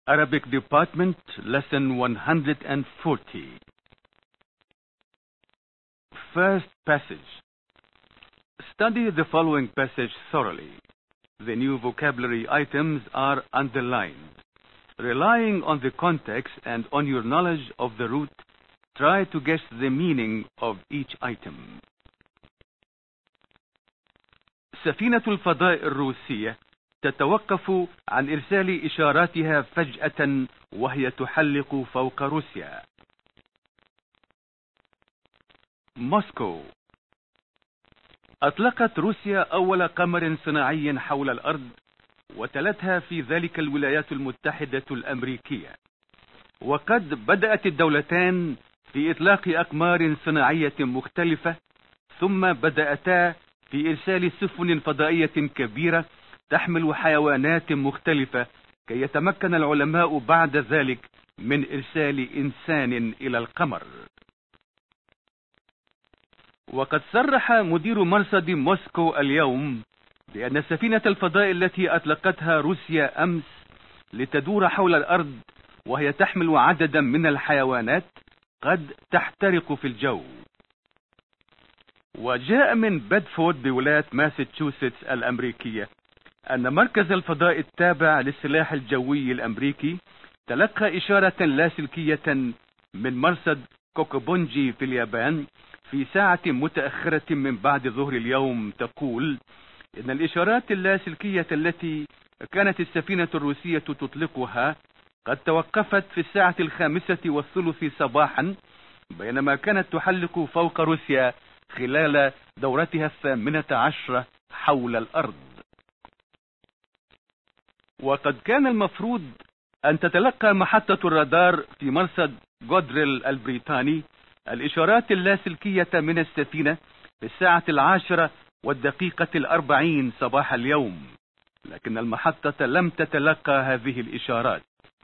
Arabic Department, Lesson 140. First passage. Study the following passage thoroughly. The new vocabulary items are underlined. Relying on the context and on your knowledge of the root, try to guess the meaning of each item. سفينة الفضاء الروسية تتوقف عن إرسال إشاراتها فجأة وهي تحلق فوق روسيا. موسكو. أطلقت روسيا أول قمر صناعي حول الأرض، وتلتها في ذلك الولايات المتحدة الأمريكية. وقد بدأت الدولتان في إطلاق أقمار صناعية مختلفة، ثم بدأتا في إرسال سفن فضائية كبيرة تحمل حيوانات مختلفة كي يتمكن العلماء بعد ذلك من إرسال إنسان إلى القمر. وقد صرح مدير مرصد موسكو اليوم بأن سفينة الفضاء التي أطلقتها روسيا أمس لتدور حول الأرض وهي تحمل عددا من الحيوانات قد تحترق في الجو. وجاء من بيدفورد بولاية ماساتشوستس الأمريكية أن مركز الفضاء التابع للسلاح الجوي الأمريكي تلقى إشارة لاسلكية من مرصد كوكوبونجي في اليابان في ساعة متأخرة من بعد ظهر اليوم تقول إن الإشارات اللاسلكية التي كانت السفينة الروسية تطلقها قد توقفت في الساعة 5:30 صباحا، بينما كانت تحلق فوق روسيا خلال دورتها 18 حول الأرض. وقد كان المفروض أن تتلقى محطة الرادار في مرصد جودريل البريطاني الإشارات اللاسلكية من السفينة في الساعة 10:40 صباح اليوم، لكن المحطة لم تتلقى هذه الإشارات.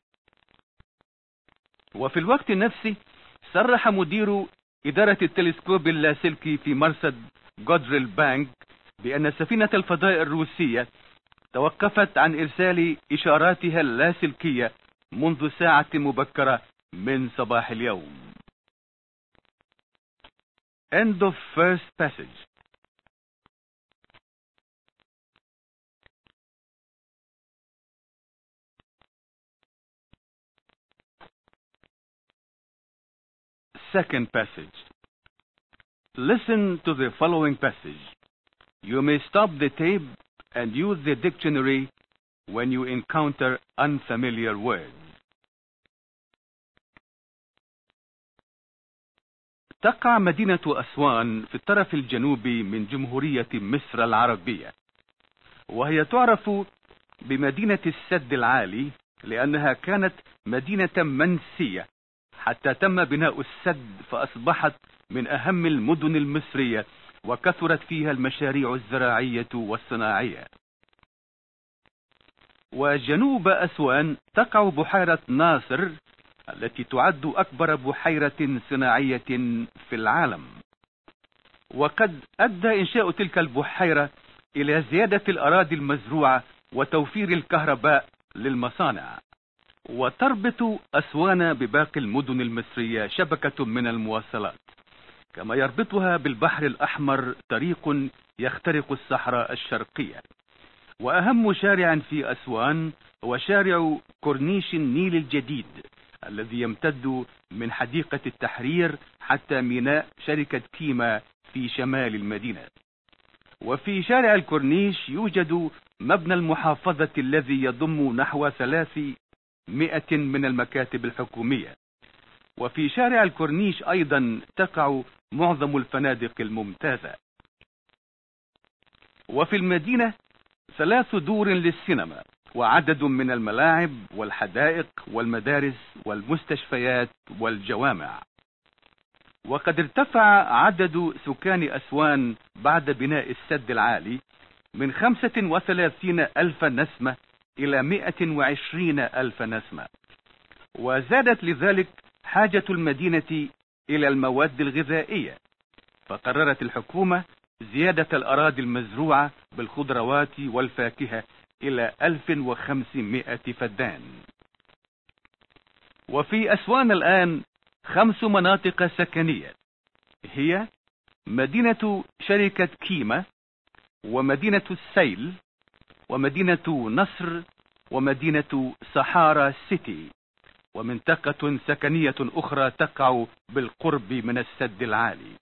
وفي الوقت نفسه صرح مدير إدارة التلسكوب اللاسلكي في مرصد جودريل بانك بأن سفينة الفضاء الروسية توقفت عن إرسال إشاراتها اللاسلكية منذ ساعة مبكرة من صباح اليوم. End of first passage. Second passage. Listen to the following passage. You may stop the tape and use the dictionary when you encounter unfamiliar words. تقع مدينة أسوان في الطرف الجنوبي من جمهورية مصر العربية، وهي تعرف بمدينة السد العالي لأنها كانت مدينة منسية حتى تم بناء السد، فأصبحت من أهم المدن المصرية وكثرت فيها المشاريع الزراعية والصناعية. وجنوب أسوان تقع بحيرة ناصر التي تعد أكبر بحيرة صناعية في العالم. وقد أدى إنشاء تلك البحيرة إلى زيادة الأراضي المزروعة وتوفير الكهرباء للمصانع. وتربط أسوان بباقي المدن المصرية شبكة من المواصلات، كما يربطها بالبحر الأحمر طريق يخترق الصحراء الشرقية. وأهم شارع في أسوان هو شارع كورنيش النيل الجديد الذي يمتد من حديقة التحرير حتى ميناء شركة كيما في شمال المدينة. وفي شارع الكورنيش يوجد مبنى المحافظة الذي يضم نحو 300 من المكاتب الحكومية. وفي شارع الكورنيش أيضا تقع معظم الفنادق الممتازة. وفي المدينة 3 دور للسينما، وعدد من الملاعب والحدائق والمدارس والمستشفيات والجوامع. وقد ارتفع عدد سكان أسوان بعد بناء السد العالي من 35,000 نسمة إلى 120,000 نسمة. وزادت لذلك حاجة المدينة إلى المواد الغذائية، فقررت الحكومة زيادة الأراضي المزروعة بالخضروات والفاكهة إلى 1500 فدان. وفي أسوان الآن 5 مناطق سكنية، هي مدينة شركة كيما، ومدينة السيل، ومدينة نصر، ومدينة سحارى سيتي، ومنطقة سكنية أخرى تقع بالقرب من السد العالي.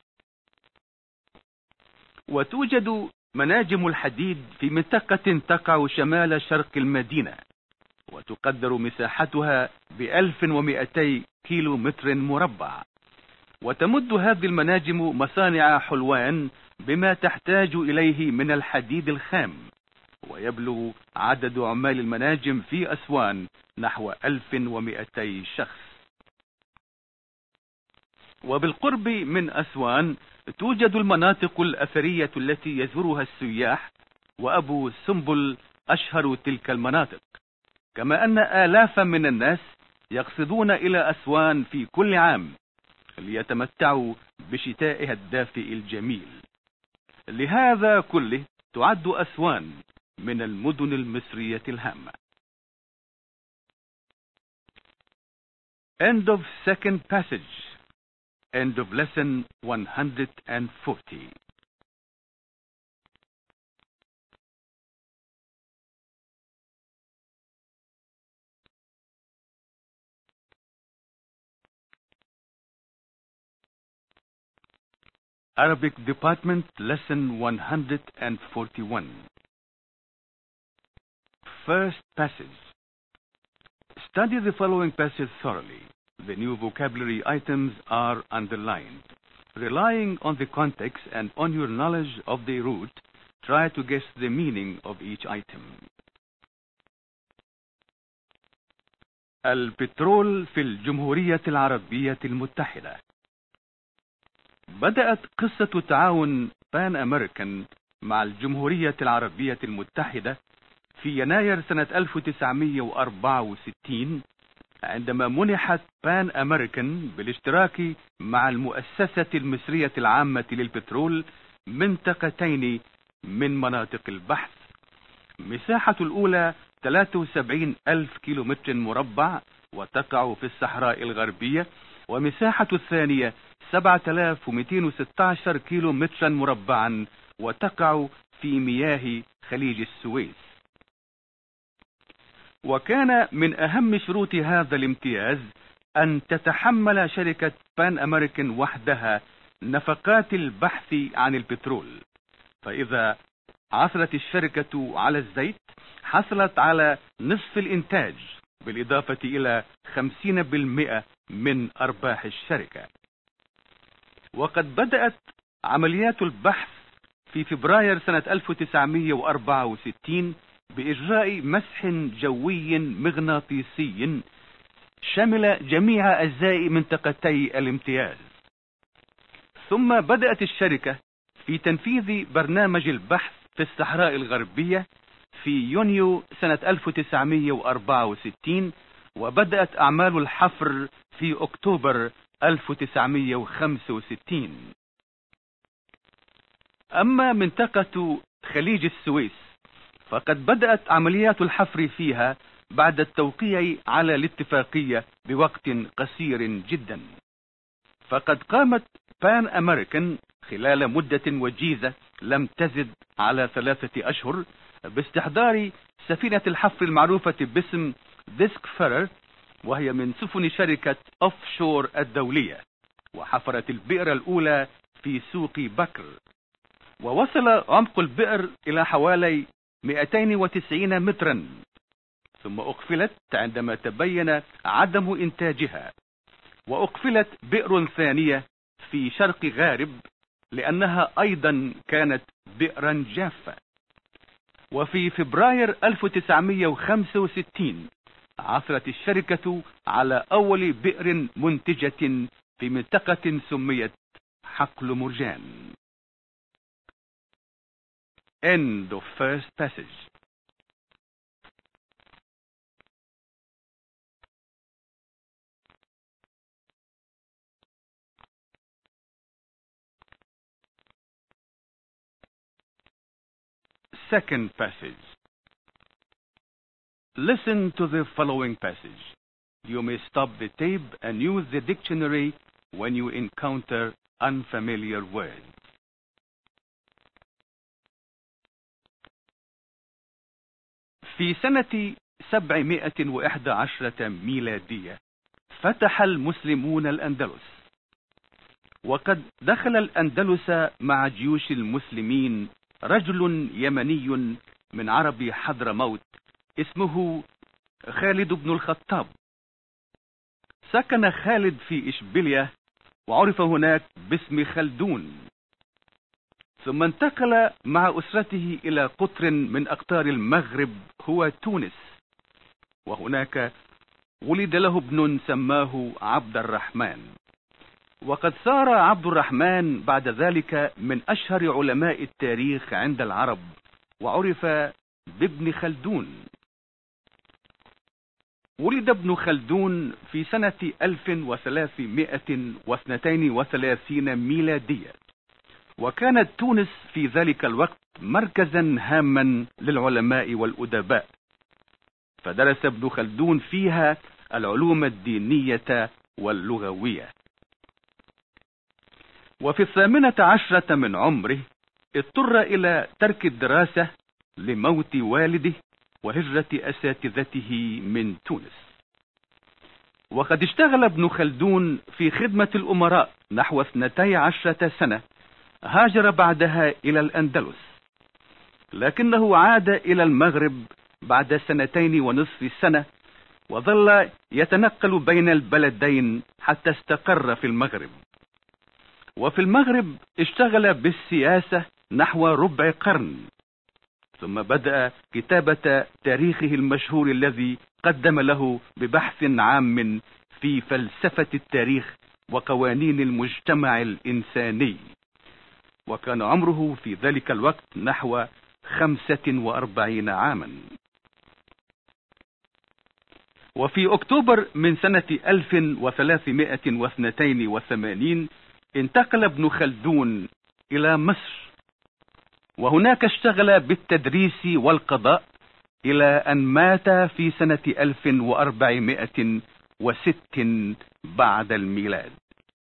وتوجد مناجم الحديد في منطقة تقع شمال شرق المدينة، وتقدر مساحتها ب1200 كيلو متر مربع. وتمد هذه المناجم مصانع حلوان بما تحتاج إليه من الحديد الخام، ويبلغ عدد عمال المناجم في أسوان نحو 1200 شخص. وبالقرب من أسوان توجد المناطق الأثرية التي يزورها السياح، وأبو سمبل أشهر تلك المناطق، كما أن آلافا من الناس يقصدون إلى أسوان في كل عام ليتمتعوا بشتائها الدافئ الجميل. لهذا كله تعد أسوان من المدن المصرية الهامة. End of second passage. End of lesson 140. Arabic Department, Lesson 141. First passage. Study the following passage thoroughly. The new vocabulary items are underlined. Relying on the context and on your knowledge of the root, try to guess the meaning of each item. البترول في الجمهورية العربية المتحدة. بدأت قصة تعاون بان أمريكان مع الجمهورية العربية المتحدة في يناير سنة 1964، عندما منحت بان أمريكان بالاشتراك مع المؤسسة المصرية العامة للبترول منطقتين من مناطق البحث. مساحة الأولى 73,000 كيلومتر مربع وتقع في الصحراء الغربية، ومساحة الثانية 7,216 كيلو مترا مربعا وتقع في مياه خليج السويس. وكان من أهم شروط هذا الامتياز أن تتحمل شركة بان أمريكان وحدها نفقات البحث عن البترول، فإذا عثرت الشركة على الزيت حصلت على نصف الإنتاج بالإضافة إلى 50% من أرباح الشركة. وقد بدأت عمليات البحث في فبراير سنة 1964 بإجراء مسح جوي مغناطيسي شمل جميع أجزاء منطقتي الامتياز. ثم بدأت الشركة في تنفيذ برنامج البحث في الصحراء الغربية في يونيو سنة 1964، وبدأت أعمال الحفر في أكتوبر 1965. أما منطقة خليج السويس فقد بدأت عمليات الحفر فيها بعد التوقيع على الاتفاقية بوقت قصير جدا. فقد قامت بان أمريكان خلال مدة وجيزة لم تزد على 3 أشهر باستحضار سفينة الحفر المعروفة باسم ديسك فيرر، وهي من سفن شركة أوف شور الدولية، وحفرت البئر الأولى في سوق بكر، ووصل عمق البئر إلى حوالي 290 مترا، ثم أقفلت عندما تبين عدم إنتاجها، وأقفلت بئر ثانية في شرق غارب لأنها أيضا كانت بئرا جافة. وفي فبراير 1965 عثرت الشركة على أول بئر منتجة في منطقة سميت حقل مرجان. End of first passage. Second passage. Listen to the following passage. You may stop the tape and use the dictionary when you encounter unfamiliar words. في سنة 711 ميلادية فتح المسلمون الأندلس، وقد دخل الأندلس مع جيوش المسلمين رجل يمني من عرب حضرموت اسمه خالد بن الخطاب. سكن خالد في إشبيلية وعرف هناك باسم خلدون، ثم انتقل مع أسرته إلى قطر من أقطار المغرب هو تونس، وهناك ولد له ابن سماه عبد الرحمن. وقد صار عبد الرحمن بعد ذلك من أشهر علماء التاريخ عند العرب، وعرف بابن خلدون. ولد ابن خلدون في سنة 1332 ميلادية، وكانت تونس في ذلك الوقت مركزا هاما للعلماء والأدباء، فدرس ابن خلدون فيها العلوم الدينية واللغوية. وفي 18 من عمره اضطر إلى ترك الدراسة لموت والده وهجرة أساتذته من تونس. وقد اشتغل ابن خلدون في خدمة الأمراء نحو 12 سنة، هاجر بعدها إلى الأندلس، لكنه عاد إلى المغرب بعد 2.5 سنة، وظل يتنقل بين البلدين حتى استقر في المغرب. وفي المغرب اشتغل بالسياسة نحو ربع قرن، ثم بدأ كتابة تاريخه المشهور الذي قدم له ببحث عام في فلسفة التاريخ وقوانين المجتمع الإنساني، وكان عمره في ذلك الوقت نحو 45 عاما. وفي أكتوبر من سنة 1382 انتقل ابن خلدون إلى مصر، وهناك اشتغل بالتدريس والقضاء إلى أن مات في سنة 1406 بعد الميلاد.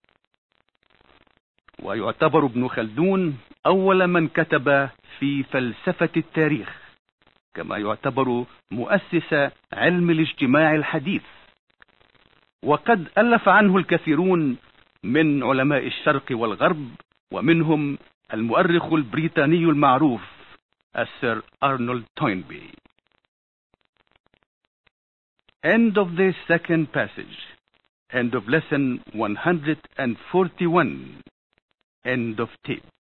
ويعتبر ابن خلدون أول من كتب في فلسفة التاريخ، كما يعتبر مؤسس علم الاجتماع الحديث، وقد ألف عنه الكثيرون من علماء الشرق والغرب، ومنهم المؤرخ البريطاني المعروف السير أرنولد توينبي. End of the second passage. End of lesson 141. End of tape.